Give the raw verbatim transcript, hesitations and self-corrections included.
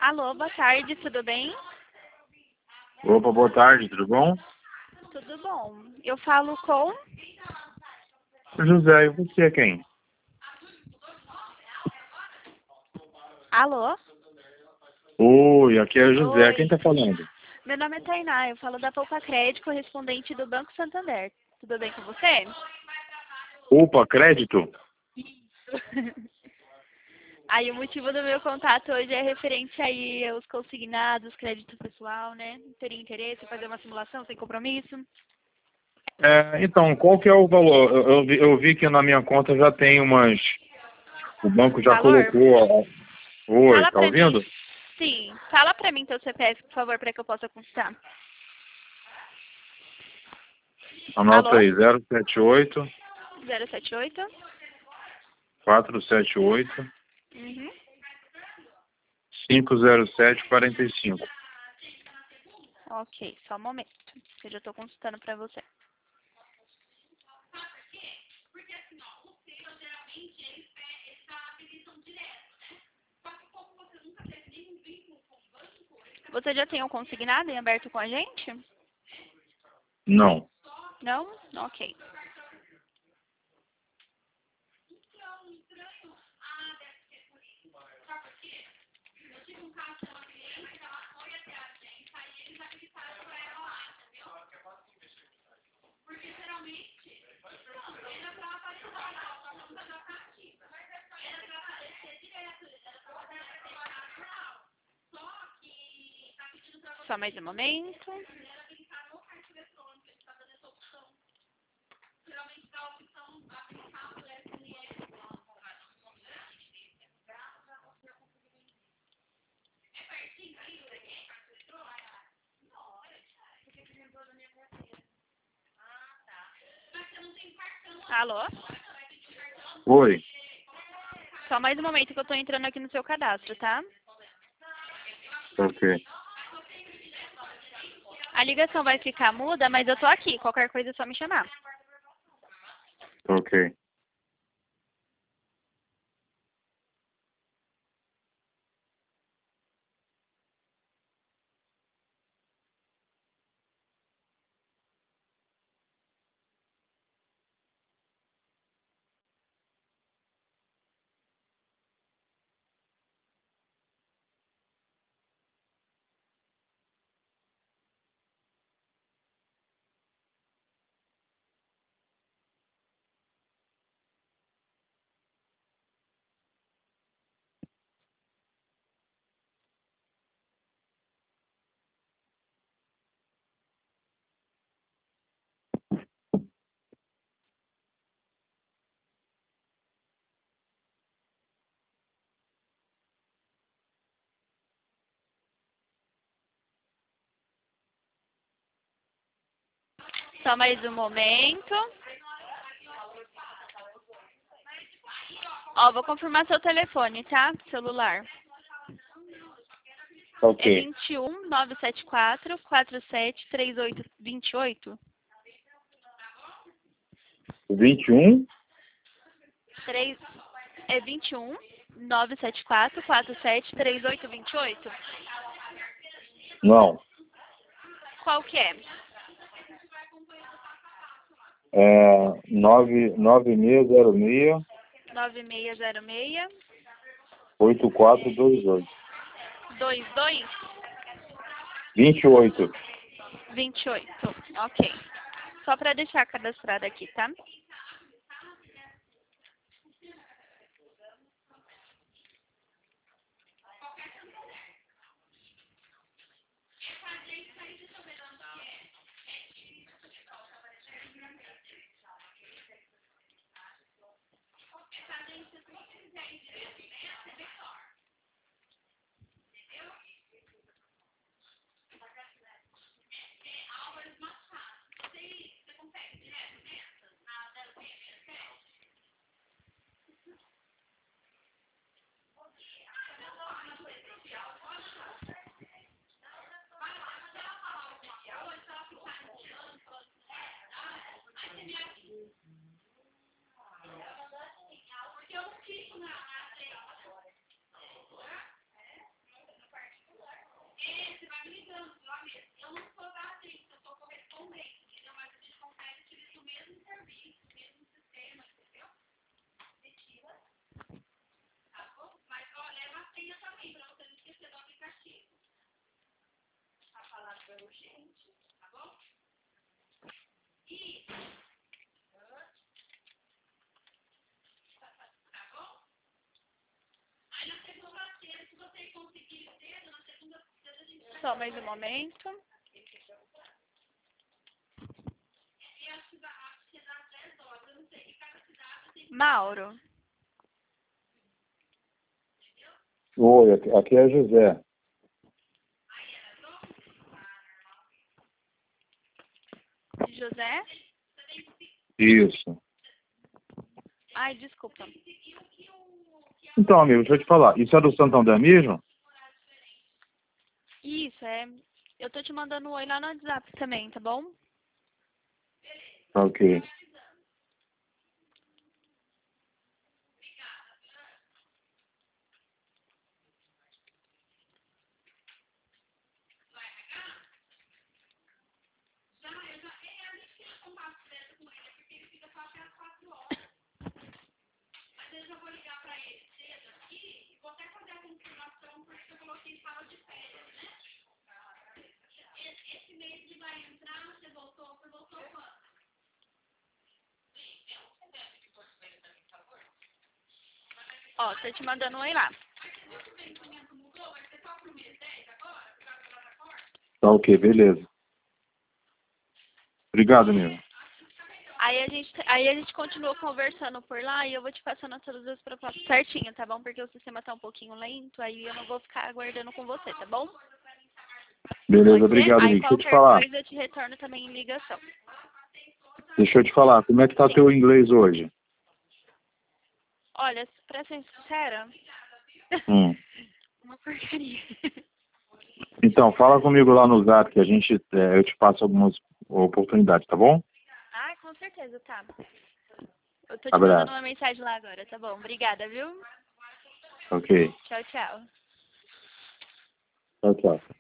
Alô, boa tarde, tudo bem? Opa, boa tarde, tudo bom? Tudo bom. Eu falo com... José, e você é quem? Alô? Oi, aqui é José, Oi. quem tá falando? Meu nome é Tainá, eu falo da Poupa Crédito, correspondente do Banco Santander. Tudo bem com você? Opa, crédito? Aí o motivo do meu contato hoje é referente aí aos consignados, crédito pessoal, né? Teria interesse em fazer uma simulação sem compromisso? É, então, qual que é o valor? Eu, eu vi, eu vi que na minha conta já tem umas... O banco já Valor? colocou... ó. Oi, Fala tá pra mim. ouvindo? Sim, fala pra mim teu C P F, por favor, para que eu possa consultar. Anota Alô? aí, zero sete oito, zero sete oito. quatro sete oito, Uhum. cinco zero sete, quatro cinco. Ok, só um momento, que eu já estou consultando para você. Você já tem um consignado em aberto com a gente? Não. Não? Ok. Só mais um momento. Alô? Oi, Só mais um momento que eu estou entrando aqui no seu cadastro, tá? ok, A ligação vai ficar muda, mas eu tô aqui. Qualquer coisa é só me chamar. ok. Só mais um momento. Ó, vou confirmar seu telefone, tá? Celular. É Ok. vinte e um, nove sete quatro, quatro sete três oito dois oito? vinte e um? três É vinte e um, nove sete quatro, quatro sete três oito dois oito? Não. Qual que é? É nove nove seis zero seis, nove seis zero seis oito quatro dois oito. dois dois vinte e oito. dois oito. Ok. Só para deixar cadastrado aqui, tá? Só mais um momento. Mauro. Oi, aqui aqui é José. José? Isso. Ai, desculpa. Então, amigo, deixa eu te falar. Isso é do Santander mesmo? Isso, é. Eu tô te mandando um oi lá no WhatsApp também, tá bom? Tá ok. Ó, tô te mandando um oi lá. Tá ok, beleza. Obrigado, amigo. Aí a gente, aí a gente continua conversando por lá e eu vou te passando todas as propostas certinho, tá bom? Porque o sistema tá um pouquinho lento, aí eu não vou ficar aguardando com você, tá bom? Beleza, Pode ser? obrigado, Aí amigo. Deixa eu te qualquer falar. coisa eu te retorno também em ligação. Deixa eu te falar. Como é que tá teu inglês hoje? Olha, pra ser sincera, Hum. uma porcaria. Então, fala comigo lá no Zap que a gente, é, eu te passo algumas oportunidades, tá bom? Ah, com certeza, tá. Eu tô te mandando Abraço. uma mensagem lá agora, tá bom? Obrigada, viu? Ok. Tchau, tchau. Tchau, tchau.